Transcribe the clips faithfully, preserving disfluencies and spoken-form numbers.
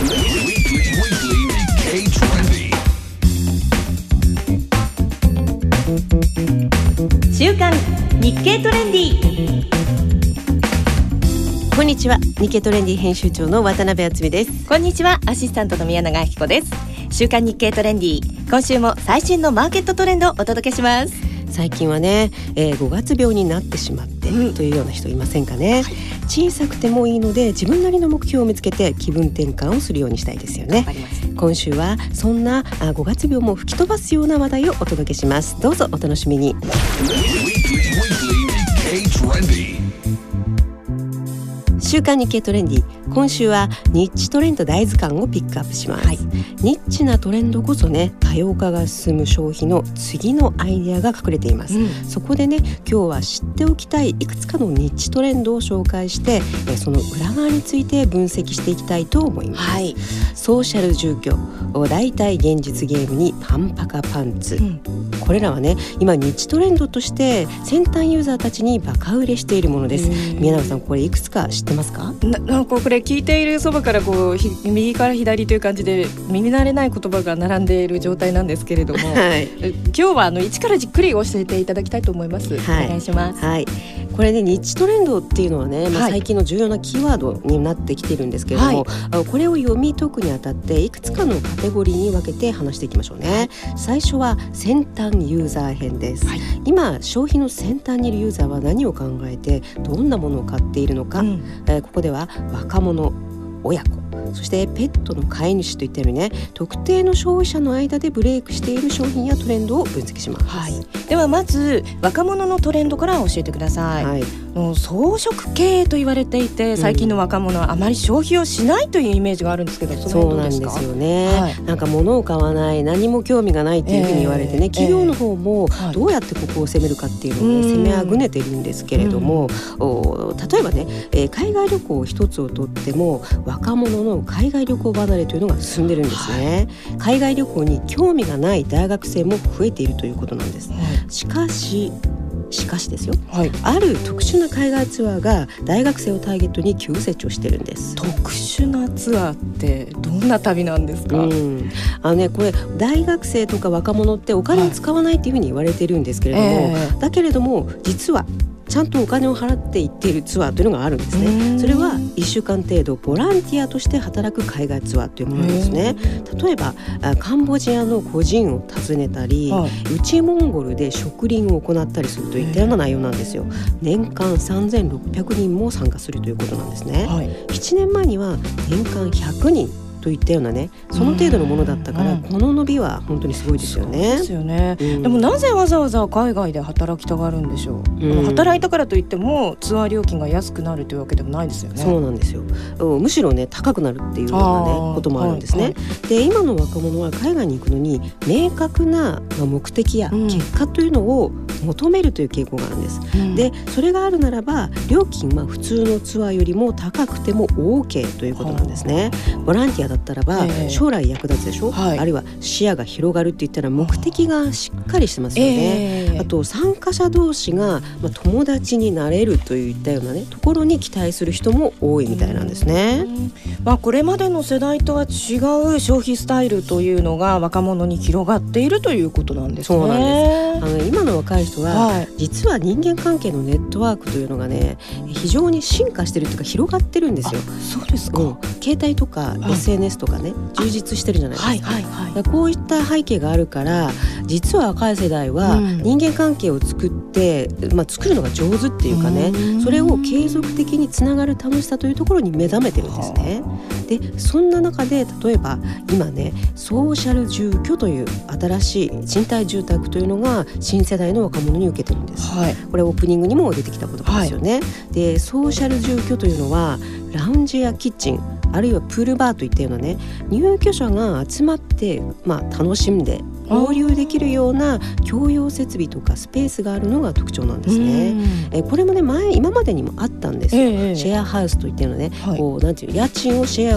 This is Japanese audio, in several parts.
週刊日経トレンディ。 こんにちは、日経トレンディ編集長の渡辺敦美です。 こんにちは、アシスタントの宮永明子です。週刊日経トレンディ、今週も最新のマーケットトレンドをお届けします。 最近はね、えー、ごがつ病になってしまって、うん、というような人いませんかね、はい、小さくてもいいので自分なりの目標を見つけて気分転換をするようにしたいですよね。今週はそんなあごがつ病も吹き飛ばすような話題をお届けします。どうぞお楽しみに。週刊日経トレンディ、今週はニッチトレンド大図鑑をピックアップします、はい、ニッチなトレンドこそね、多様化が進む消費の次のアイデアが隠れています、うん、そこでね、今日は知っておきたいいくつかのニッチトレンドを紹介してその裏側について分析していきたいと思います、はい、ソーシャル住居、代替現実ゲームにパンパカパンツ、うん、これらはね、今ニッチトレンドとして先端ユーザーたちにバカ売れしているものです。宮永さん、これいくつか知ってますか？ ななんかこれ聞いているそばからこう右から左という感じで耳慣れない言葉が並んでいる状態なんですけれども、はい、今日はあの一からじっくり教えていただきたいと思います、はい、お願いします、はい、 これね、ニッチトレンドっていうのはね、まあ、最近の重要なキーワードになってきているんですけれども、はい、これを読み解くにあたっていくつかのカテゴリーに分けて話していきましょうね、はい、最初は先端ユーザー編です、はい、今消費の先端にいるユーザーは何を考えてどんなものを買っているのか、うんえー、ここでは若者、親子、そしてペットの飼い主といったようにね、特定の消費者の間でブレイクしている商品やトレンドを分析します、はい、 ではまず若者のトレンドから教えてください、はい、装飾系と言われていて、最近の若者はあまり消費をしないというイメージがあるんですけど、その辺どうですか？ そうなんですよね、はい、なんか物を買わない、何も興味がないっていうふうに言われてね、えー、企業の方もどうやってここを攻めるかっていうのを、ね、攻めあぐねているんですけれども、お例えばね、えー、海外旅行一つをとっても若者の海外旅行離れというのが進んでるんですね、はい、海外旅行に興味がない大学生も増えているということなんです、はい、しかししかしですよ、はい、ある特殊な海外ツアーが大学生をターゲットに急成長してるんです。 特殊なツアーってどんな旅なんですか？ うん、あのね、これ大学生とか若者ってお金を使わないっていうふうに言われてるんですけれども、はいえー、だけれども実はちゃんとお金を払って行っているツアーというのがあるんですね。それはいっしゅうかん程度ボランティアとして働く海外ツアーというものですね。例えばカンボジアの孤児院を訪ねたり、はい、内モンゴルで植林を行ったりするといったような内容なんですよ。年間さんぜんろっぴゃくにんも参加するということなんですね、はい、ななねんまえには年間ひゃくにんといったようなね、その程度のものだったから、この伸びは本当にすごいですよね。 そうですよね、うん、でもなぜわざわざ海外で働きたがるんでしょう、うん、働いたからといってもツアー料金が安くなるというわけでもないですよね。 そうなんですよ、むしろね高くなるっていうような、ね、こともあるんですね、はいはい、で今の若者は海外に行くのに明確な目的や結果というのを求めるという傾向があるんです、うん、でそれがあるならば料金は普通のツアーよりも高くても OK ということなんですね。ボランティアだったらば将来役立つでしょ、はい、あるいは視野が広がるって言ったら目的がしっかりしてますよね、えー、あと参加者同士が、まあ、友達になれるといったような、ね、ところに期待する人も多いみたいなんですね、 まあ、これまでの世代とは違う消費スタイルというのが若者に広がっているということなんですね。 そうなんです。あの今の若い人は、はい、実は人間関係のネットワークというのがね非常に進化してるというか広がってるんですよ。 そうですか、うん、 携帯とか エスエヌエス とかね充実してるじゃないですか、はいはいはい、こういった背景があるから実は若い世代は人間関係を作って、まあ、作るのが上手っていうかね、それを継続的につながる楽しさというところに目覚めてるんですね。でそんな中で例えば今ねソーシャル住居という新しい賃貸住宅というのが新世代の若者に受けてるんです、はい、これオープニングにも出てきた言葉ですよね、はい、でソーシャル住居というのはラウンジやキッチンあるいはプールバーといったようなね入居者が集まって、まあ、楽しんで交流できるような共用設備とかスペースがあるのが特徴なんですね。えこれもね前今までにもあったんですよ、えー、シェアハウスといったようなね、はい、こうなんていう家賃をシェアをし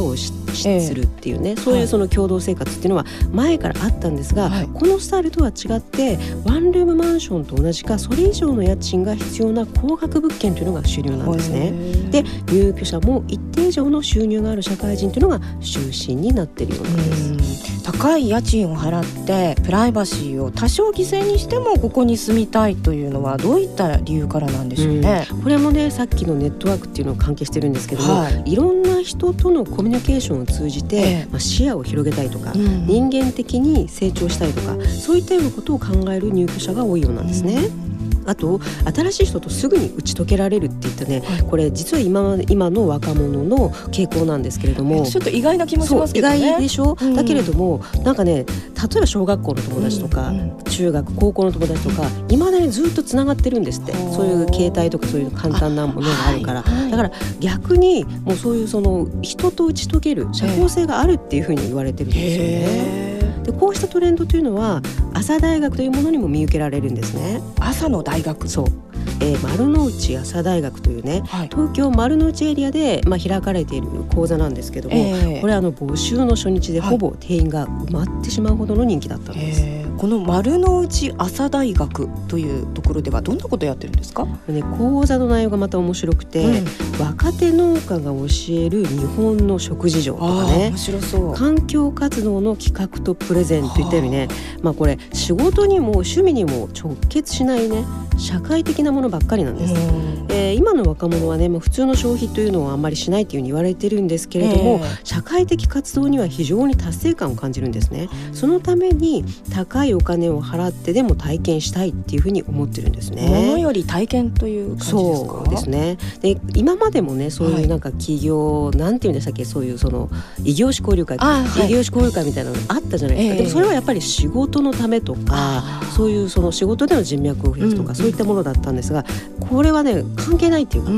するっていうね、えー、そういうその共同生活っていうのは前からあったんですが、はい、このスタイルとは違ってワンルームマンションと同じかそれ以上の家賃が必要な高額物件というのが主流なんですね。で入居者も一定以上の収入がある社会人というのが中心になっているようなんです。 高い家賃を払ってプライバシーを多少犠牲にしてもここに住みたいというのはどういった理由からなんでしょうね。 うん、これもねさっきのネットワークっていうのが関係してるんですけども、はい、いろんな人とのコミュニケーションを通じて、ええまあ、視野を広げたいとか、うん、人間的に成長したいとかそういったようなことを考える入居者が多いようなんですね。うんあと新しい人とすぐに打ち解けられるっていったね、はい、これ実は 今, 今の若者の傾向なんですけれども、 ちょっと意外な気もしますけどね。 意外でしょ、うん、だけれどもなんかね例えば小学校の友達とか、うん、中学高校の友達とかいまだにずっとつながってるんですって。そういう携帯とかそういう簡単なものがあるから、はいはい、だから逆にもうそういうその人と打ち解ける社交性があるっていうふうに言われてるんですよね。でこうしたトレンドというのは朝大学というものにも見受けられるんですね。 朝の大学、 そう、えー、丸の内朝大学というね、はい、東京丸の内エリアで、まあ、開かれている講座なんですけども、えー、これあの募集の初日でほぼ定員が埋まってしまうほどの人気だったんです。 えー、この丸の内朝大学というところではどんなことやってるんですか？ ね、講座の内容がまた面白くて、うん、若手農家が教える日本の食事情とかね、 面白そう、 環境活動の企画とプレゼンといったようにね、まあ、これ仕事にも趣味にも直結しないね社会的なものばっかりなんです。えー、今の若者はねもう普通の消費というのはあんまりしないというふうに言われてるんですけれども、えー、社会的活動には非常に達成感を感じるんですね。そのために高いお金を払ってでも体験したいっていうふうに思ってるんですね。 物より体験という感じですか？ そうですね。で今までもねそういうなんか企業、はい、なんていうんでしたっけ、そういうその異業種交流会、はい、異業種交流会みたいなのあったじゃないですか。えー、でもそれはやっぱり仕事のためとかそういうその仕事での人脈を増やすとか、うん、そういったものだったんですが、これはね関係ないっていうか、うん、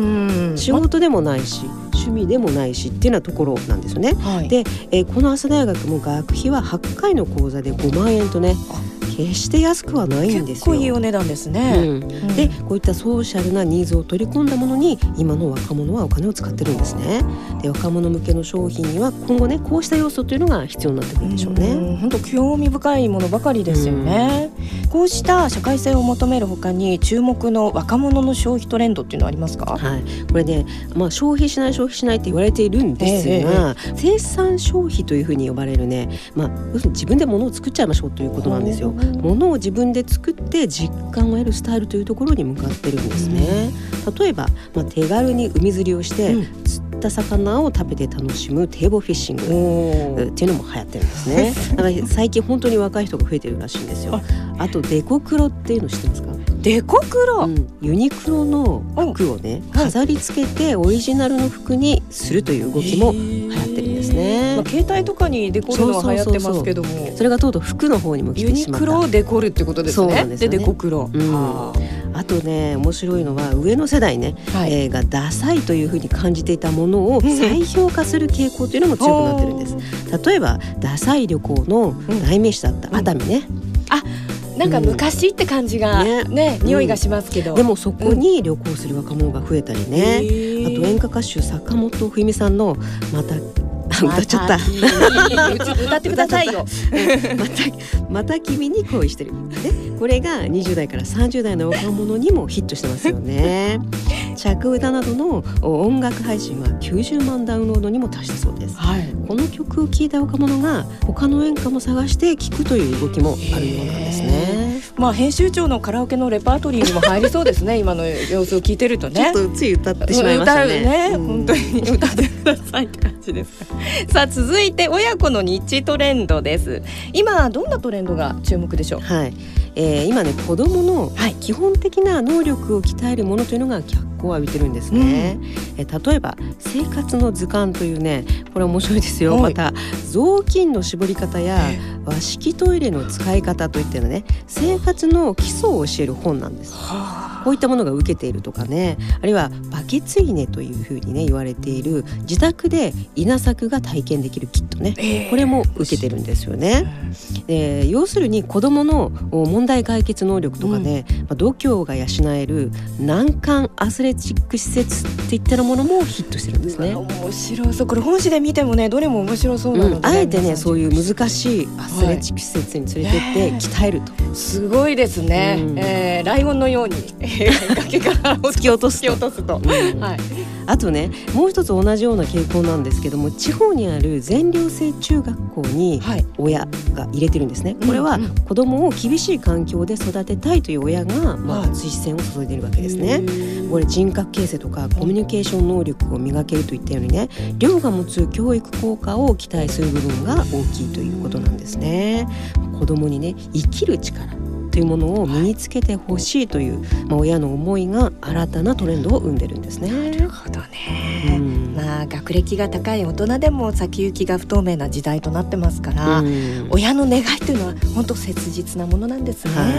仕事でもないし趣味でもないしっていうようなところなんですよね。はい、で、えー、この朝大学も学費ははちかいの講座でごまんえんとね決して安くはないんですよ。 結構いいお値段ですね。うんうん、 でこういったソーシャルなニーズを取り込んだものに今の若者はお金を使ってるんですね。で若者向けの商品には今後ねこうした要素というのが必要になってくるでしょうね。 本当興味深いものばかりですよね。こうした社会性を求める他に注目の若者の消費トレンドっていうのはありますか？ はい、これね、まあ、消費しない消費しないって言われているんですが、えー、生産消費というふうに呼ばれるね、まあ、要するに自分で物を作っちゃいましょうということなんですよ。物を自分で作って実感を得るスタイルというところに向かってるんですね。例えば、まあ、手軽に海釣りをして、うん、釣った魚を食べて楽しむテーボフィッシングっていうのも流行ってるんですね。だから最近本当に若い人が増えてるらしいんですよ。あとデコクロっていうの知ってますか？ デコクロ、うん、 ユニクロの服をね飾り付けてオリジナルの服にするという動きも流行ってるんですね。 まあ、携帯とかにデコるのは流行ってますけども、 そうそうそうそう、それがとうとう服の方にも来てしまった。 ユニクロをデコるってことですね。そうなんですよね。でデコクロ、うん、 あ, あとね面白いのは上の世代ね、はい、えー、がダサいというふうに感じていたものを再評価する傾向というのも強くなってるんです。例えばダサい旅行の代名詞だった熱海ね、うん、あなんか昔って感じが、うん、ね, ね匂いがしますけど、 うん、でもそこに旅行する若者が増えたりね、うん、あと演歌歌手坂本冬美さんのまた歌っちゃった歌ってくださいよまた、また君に恋してる、ね、これがにじゅう代からさんじゅう代の若者にもヒットしてますよね。着歌などの音楽配信はきゅうじゅうまんダウンロードにも達したそうです。はい、この曲を聴いた若者が他の演歌も探して聴くという動きもあるようなんですね。 まあ、編集長のカラオケのレパートリーにも入りそうですね今の様子を聞いてるとね。 ちょっとつい歌ってしまいましたね。 歌うね、うん、本当に歌ってくださいって感じですか。さあ続いて親子のニッチトレンドです。今どんなトレンドが注目でしょう？ はい、えー、今ね子どもの基本的な能力を鍛えるものというのが脚光を浴びてるんですね。うん、えー、例えば生活の図鑑というね、これ面白いですよ。また雑巾の絞り方や和式トイレの使い方といったようなね生活の基礎を教える本なんです。はあ、 こういったものが受けているとかね、あるいはバケツ稲というふうにね言われている自宅で稲作が体験できるキットね、えー、これも受けてるんですよね。で要するに子どもの問題解決能力とかね、うんまあ、度胸が養える難関アスレチック施設っていったようなものもヒットしてるんですね。 面白そう。これ本誌で見てもねどれも面白そうなので、ねうん、あえてねそういう難しいアスレチック施設に連れてって鍛えると、 はい、すごいですね、うんえー、ライオンのように、えー、崖から突き落とすと、 突き落とすと、うんはい、 あとねもう一つ同じような傾向なんですけども、地方にある全寮制中学校に親が入れてるんですね、はい、これは子どもを厳しい環境で育てたいという親が、まあ、熱い視線を注いでいるわけですね。これ人格形成とかコミュニケーション能力を磨けるといったようにね、寮が持つ教育効果を期待する部分が大きいということなんですね。子どもにね生きる力というものを身につけてほしいという、まあ、親の思いが新たなトレンドを生んでるんですね。 なるほどね、うんまあ、学歴が高い大人でも先行きが不透明な時代となってますから、うん、親の願いというのは本当切実なものなんですね、はい、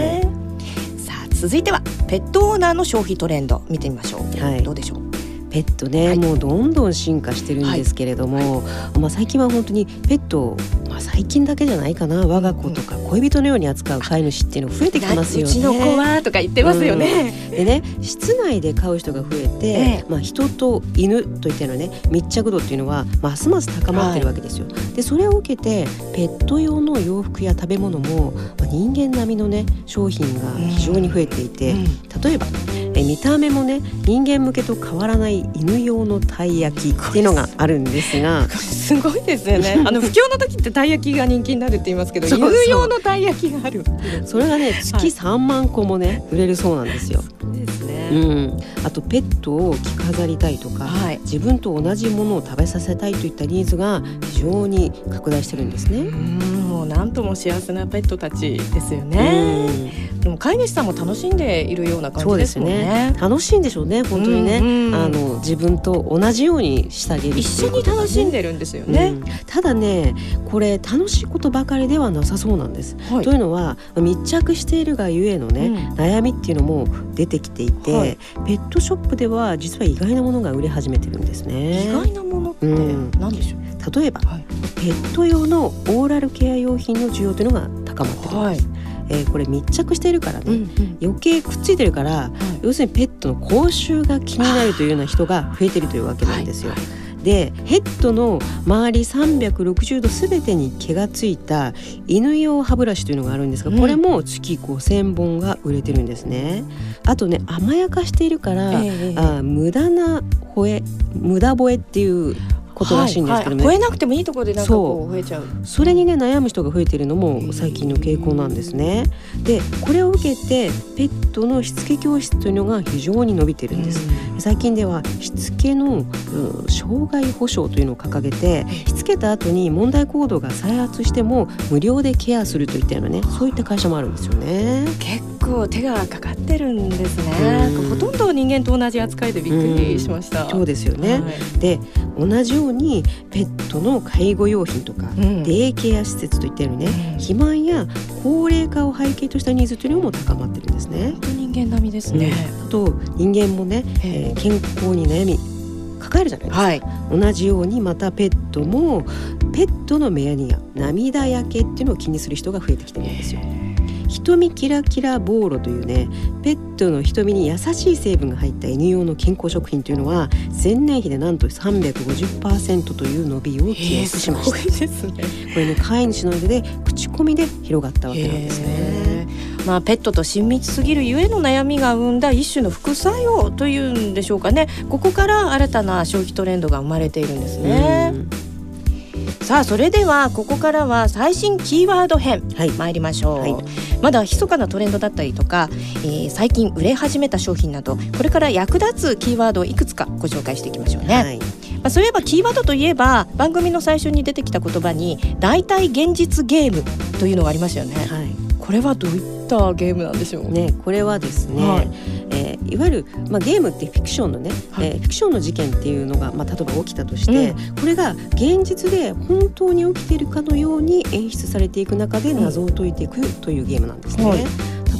さあ続いてはペットオーナーの消費トレンド見てみましょう、はい、どうでしょう。 ペットね、はい、もうどんどん進化してるんですけれども、はいまあ、最近は本当にペットを、まあ、最近だけじゃないかな、我が子とか恋人のように扱う飼い主っていうのが増えてきてますよね。 うちの子はとか言ってますよね、 うん、でね室内で飼う人が増えて、ええまあ、人と犬といったのね密着度っていうのはますます高まってるわけですよ、はい、でそれを受けてペット用の洋服や食べ物も、まあ、人間並みのね商品が非常に増えていて、うん、例えばえ見た目もね人間向けと変わらない犬用のたい焼きっていうのがあるんですがすごいですよね。あの不況の時ってたい焼きが人気になるって言いますけどそうそう犬用のたい焼きがある。 それがね月さんまんこもね、はい、売れるそうなんですよ。 そうですね、 うん、あとペットを着飾りたいとか、はい、自分と同じものを食べさせたいといったニーズが非常に拡大してるんですね。 うんもうなんとも幸せなペットたちですよね。でも飼い主さんも楽しんでいるような感じですもんね。 そうですね、楽しいんでしょうね本当にね、うんうん、あの自分と同じようにしてあげる、ね、 一緒に楽しんでるんですよね、うん、 ただねこれ楽しいことばかりではなさそうなんです、はい、というのは密着しているがゆえのね、うん、悩みっていうのも出てきていて、はい、ペットショップでは実は意外なものが売れ始めてるんですね。 意外なものって何でしょう、 うん、例えば、はい、ペット用のオーラルケア用品の需要というのが高まってるんです、はいえー、これ密着しているからね、うんうん、余計くっついてるから、はい、要するにペットの口臭が気になるというような人が増えているというわけなんですよ、はいはい、でヘッドの周りさんびゃくろくじゅうどすべてに毛がついた犬用歯ブラシというのがあるんですが、これも月ごせんぼんが売れてるんですね。あとね甘やかしているから、えー、あ無駄な吠え無駄吠えっていうことらしいんですけども、 はいはい、吠えなくてもいいところでなんかこう吠えちゃう。 それにね悩む人が増えているのも最近の傾向なんですね。でこれを受けてペットのしつけ教室というのが非常に伸びているんです。最近ではしつけの障害保障というのを掲げて、しつけた後に問題行動が再発しても無料でケアするといったようなねそういった会社もあるんですよね。 結構手がかかってるんですね。ほとんど人間と同じ扱いでびっくりしました。 そうですよね、はい、で同じようにペットの介護用品とか、うん、デイケア施設といったようにね、うん、肥満や高齢化を背景としたニーズというのも高まってるんですね。 本当人間並みですね、 うん、あと人間もね、えー、健康に悩み抱えるじゃないですか、はい、同じようにまたペットもペットの目やにや涙焼けっていうのを気にする人が増えてきてるんですよ。瞳キラキラボーロというねペットの瞳に優しい成分が入った犬用の健康食品というのは前年比でなんと さんびゃくごじゅっパーセント という伸びを記録しました。 すごいですね。 これね飼い主の間で口コミで広がったわけなんですね。 まあ、ペットと親密すぎるゆえの悩みが生んだ一種の副作用というんでしょうかね。ここから新たな消費トレンドが生まれているんですね。さあそれではここからは最新キーワード編、はい、参りましょう、はい、まだ密かなトレンドだったりとか、えー、最近売れ始めた商品などこれから役立つキーワードをいくつかご紹介していきましょうね、はいまあ、そういえばキーワードといえば番組の最初に出てきた言葉に代替現実ゲームというのがありましたよね、はい、これはどういったゲームなんでしょうね。これはですね、はいえー、いわゆる、まあ、ゲームってフィクションのね、はいえー、フィクションの事件っていうのが、まあ、例えば起きたとして、うん、これが現実で本当に起きているかのように演出されていく中で謎を解いていくというゲームなんですね、うんはい、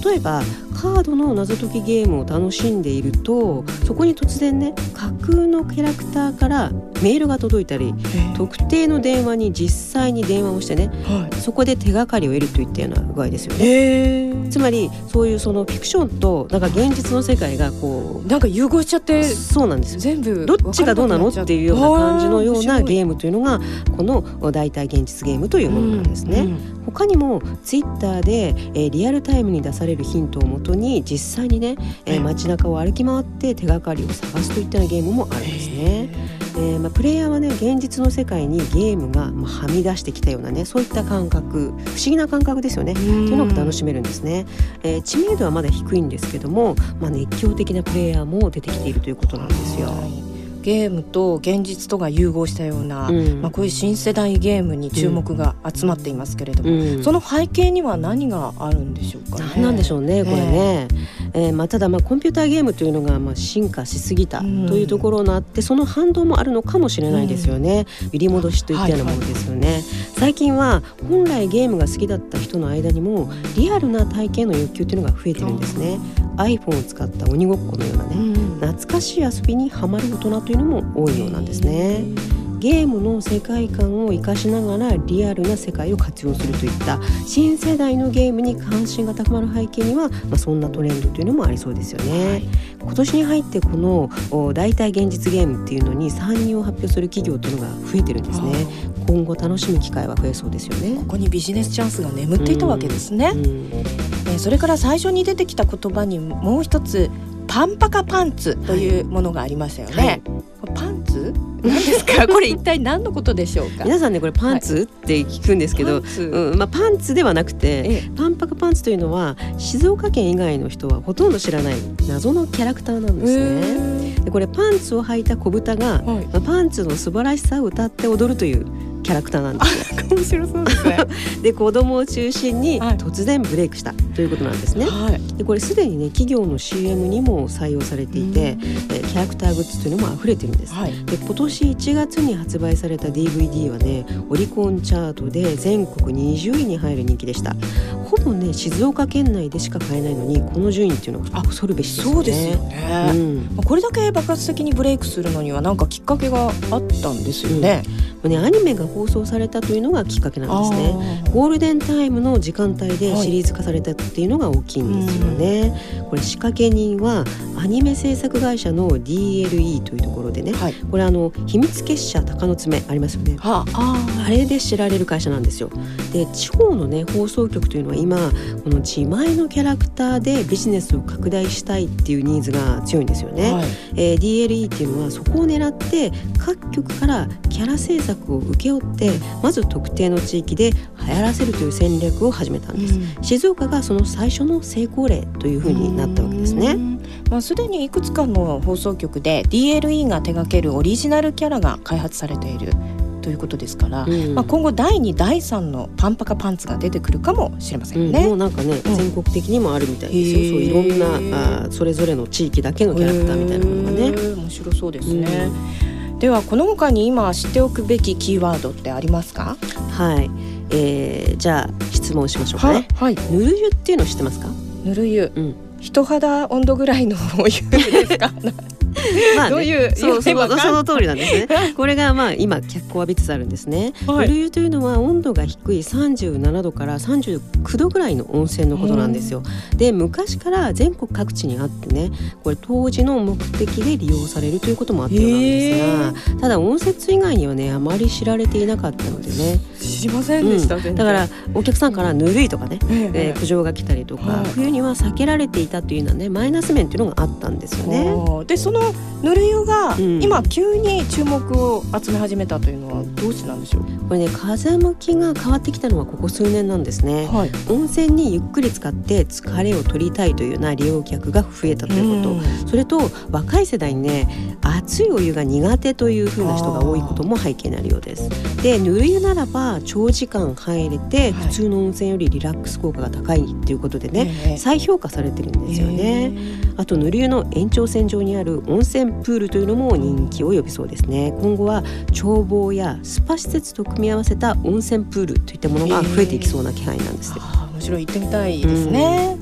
例えばカードの謎解きゲームを楽しんでいると、そこに突然ね架空のキャラクターからメールが届いたり、特定の電話に実際に電話をしてね、はい、そこで手がかりを得るといったような具合ですよね。つまりそういうそのフィクションとなんか現実の世界がこうなんか融合しちゃって、 そうなんですよ。 全部どっちがどうなのっていうような感じのようなゲームというのがこの代替現実ゲームというものなんですね、うんうん、他にもツイッターで、えー、リアルタイムに出されるヒントをもとに実際にね、えー、街中を歩き回って手がかりを探すといったようなゲームもあるんですね。えーまあ、プレイヤーはね現実の世界にゲームが、まあ、はみ出してきたようなねそういった感覚、不思議な感覚ですよね、というのが楽しめるんですね、えー、知名度はまだ低いんですけども、まあ、熱狂的なプレイヤーも出てきているということなんですよ。 ゲームと現実とが融合したような、うんまあ、こういう新世代ゲームに注目が集まっていますけれども、うん、その背景には何があるんでしょうかね。 何なんでしょうねこれね、えーえーまあ、ただまあコンピューターゲームというのがまあ進化しすぎたというところがあって、うん、その反動もあるのかもしれないですよね、うん、揺り戻しといったようなものですよね、はいはい、最近は本来ゲームが好きだった人の間にもリアルな体験の欲求というのが増えてるんですね。 iPhone を使った鬼ごっこのようなね、うん、懐かしい遊びにハマる大人というのも多いようなんですね。ゲームの世界観を生かしながらリアルな世界を活用するといった新世代のゲームに関心が高まる背景には、まあ、そんなトレンドというのもありそうですよね、はい、今年に入ってこの代替現実ゲームっていうのに参入を発表する企業というのが増えてるんですね。今後楽しむ機会は増えそうですよね。 ここにビジネスチャンスが眠っていたわけですね、うんうんえー、それから最初に出てきた言葉にもう一つパンパカパンツというものがありましたよね、はいはい、パンツ何ですかこれ一体何のことでしょうか。 皆さんねこれパンツ、はい、って聞くんですけど、パンツ、うんまあ、パンツではなくて、ええ、パンパカパンツというのは静岡県以外の人はほとんど知らない謎のキャラクターなんですね。でこれパンツを履いた小豚が、はいまあ、パンツの素晴らしさを歌って踊るというキャラクターなんですよ。 面白そうですねで子供を中心に突然ブレイクしたということなんですね、はい、でこれすでにね企業の シーエム にも採用されていて、えキャラクターグッズというのも溢れてるんです、はい、で今年いちがつに発売された ディーブイディー はねオリコンチャートで全国にじゅういに入る人気でした。ほぼね静岡県内でしか買えないのにこの順位っていうのは恐るべしですよね。 そうですよね、うん、これだけ爆発的にブレイクするのには何かきっかけがあったんですよね、 うんね、アニメが放送されたというのがきっかけなんですね。ゴールデンタイムの時間帯でシリーズ化されたっていうのが大きいんですよね、はい、これ仕掛け人はアニメ制作会社の ディーエルイー というところでね、はい、これあの秘密結社鷹の爪ありますよね、はあ、あれで知られる会社なんですよ。で地方のね放送局というのは今この自前のキャラクターでビジネスを拡大したいっていうニーズが強いんですよね、はいえー、ディーエルイー っていうのはそこを狙って各局からキャラ制作を請け負ってまず特定の地域で流行らせるという戦略を始めたんです、うん、静岡がその最初の成功例というふうになったわけですね。 まあ、すでにいくつかの放送局で ディーエルイー が手掛けるオリジナルキャラが開発されているということですから、うんまあ、今後だいにだいさんのパンパカパンツが出てくるかもしれませんね、 うん、もうなんかね、うん、全国的にもあるみたいですよ。そういろんなあそれぞれの地域だけのキャラクターみたいなものがね。 面白そうですね、うん、ではこの他に今知っておくべきキーワードってありますか。 はい、えー、じゃあ質問しましょうかね、はい、ぬる湯っていうの知ってますか。 ぬる湯、うん、人肌温度ぐらいのお湯ですかまあね、どういうそうそうその通りなんですねこれがまあ今脚光を浴びつつあるんですね、はい、ぬる湯というのは温度が低いさんじゅうななどからさんじゅうきゅうどぐらいの温泉のことなんですよ。で昔から全国各地にあってねこれ当時の目的で利用されるということもあったようなんですが、ただ温泉以外にはねあまり知られていなかったのでね知りませんでした、うん、 だからお客さんからぬるいとかね、えー、苦情が来たりとか、はい、冬には避けられていたというようなねマイナス面というのがあったんですよね。 でそのぬる湯が今急に注目を集め始めたというのはどうしてなんでしょう。 これね風向きが変わってきたのはここ数年なんですね、はい、温泉にゆっくり浸かって疲れを取りたいというような利用客が増えたということ、うん、それと若い世代にね熱いお湯が苦手という風な人が多いことも背景にあるようです。でぬる湯ならば長時間入れて普通の温泉よりリラックス効果が高いということでね、はい、再評価されてるんですよね。あとぬる湯の延長線上にある温泉プールというのも人気を呼びそうですね。今後は眺望やスパ施設と組み合わせた温泉プールといったものが増えていきそうな気配なんですよ。 面白い、行ってみたいですね、うん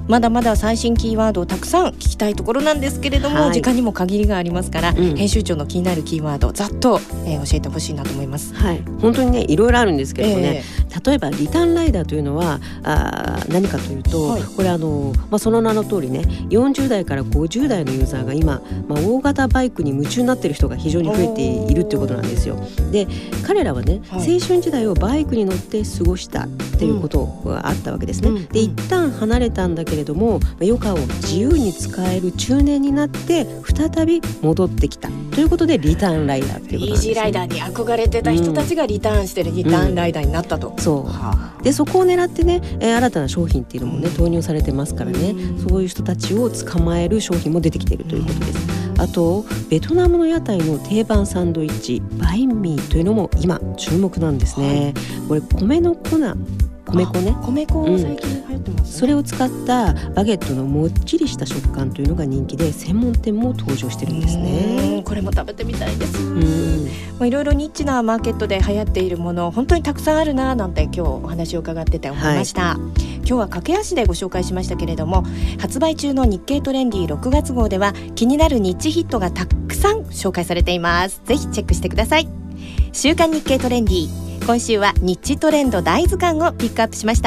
まだまだ最新キーワードをたくさん聞きたいところなんですけれども、はい、時間にも限りがありますから、うん、編集長の気になるキーワードざっと、えー、教えてほしいなと思います。 はい、本当にねいろいろあるんですけどもね、えー、例えばリターンライダーというのはあ何かというと、はい、これあの、まあ、その名の通りねよんじゅう代からごじゅう代のユーザーが今、まあ、大型バイクに夢中になっている人が非常に増えているということなんですよ。で彼らはね、はい、青春時代をバイクに乗って過ごしたっていうことがあったわけですね、うん、で一旦離れたんだけれども余暇を自由に使える中年になって再び戻ってきたということでリターンライダーっていうことなんですよ、ね、 イージーライダーに憧れてた人たちがリターンしてるリターンライダーになったと、 うんうん、そう、はあ、でそこを狙ってね、えー、新たな商品っていうのもね投入されてますからね、うん、そういう人たちを捕まえる商品も出てきているということです。あとベトナムの屋台の定番サンドイッチバインミーというのも今注目なんですね、はい、これ米の粉米粉ね米粉最近流行ってますね、うん、 それを使ったバゲットのもっちりした食感というのが人気で専門店も登場してるんですね。 これも食べてみたいです。いろいろニッチなマーケットで流行っているもの本当にたくさんあるななんて今日お話を伺ってて思いました、はい、今日は駆け足でご紹介しましたけれども発売中の日経トレンディろくがつ号では気になるニッチヒットがたくさん紹介されています。ぜひチェックしてください。週刊日経トレンディ今週はニッチトレンド大図鑑をピックアップしました。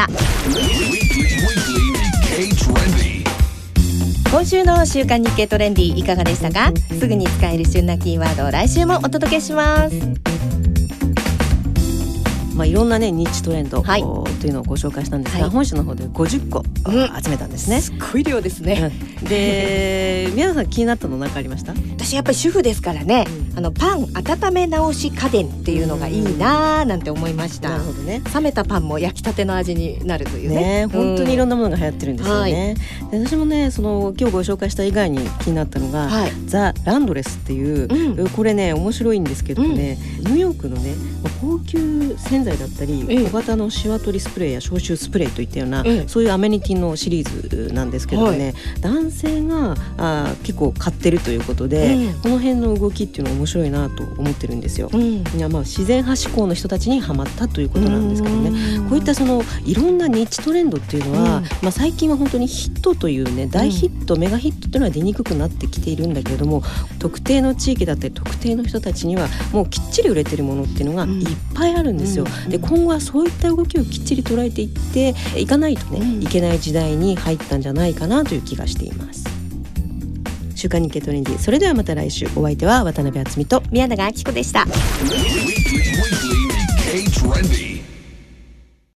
今週の週刊日経トレンディいかがでしたか？すぐに使える旬なキーワードを来週もお届けします。 まあ、いろんなねニッチトレンド、はい、というのをご紹介したんですが、はい、本誌の方でごじゅっこ、うん、集めたんですね。 すごい量ですね、 うん、で皆さん気になったの何かありました？ 私やっぱり主婦ですからね、うん、あのパン温め直し家電っていうのがいいななんて思いました、うん、なるほどね。冷めたパンも焼きたての味になるという ね, ね本当にいろんなものが流行ってるんですよね、はい、で私もねその今日ご紹介した以外に気になったのが、はい、ザ・ランドレスっていう、うん、これね面白いんですけどね、うん、ニューヨークのね高級洗剤だったり、うん、小型のシワ取りスプレーや消臭スプレーといったような、うん、そういうアメニティのシリーズなんですけどね、はい、男性があ結構買ってるということで、うん、この辺の動きっていうのは面白いなと思ってるんですよ、うん、いやまあ自然派志向の人たちにハマったということなんですけどね、こういったそのいろんなニッチトレンドっていうのは、うんまあ、最近は本当にヒットというね大ヒット、うん、メガヒットっていうのは出にくくなってきているんだけれども特定の地域だったり特定の人たちにはもうきっちり売れてるものっていうのがいっぱいあるんですよ、うん、で今後はそういった動きをきっちり捉えていっていかないとね、うん、いけない時代に入ったんじゃないかなという気がしています。週刊日経トレンディ、それではまた来週。お相手は渡辺敦美と宮永明子でした。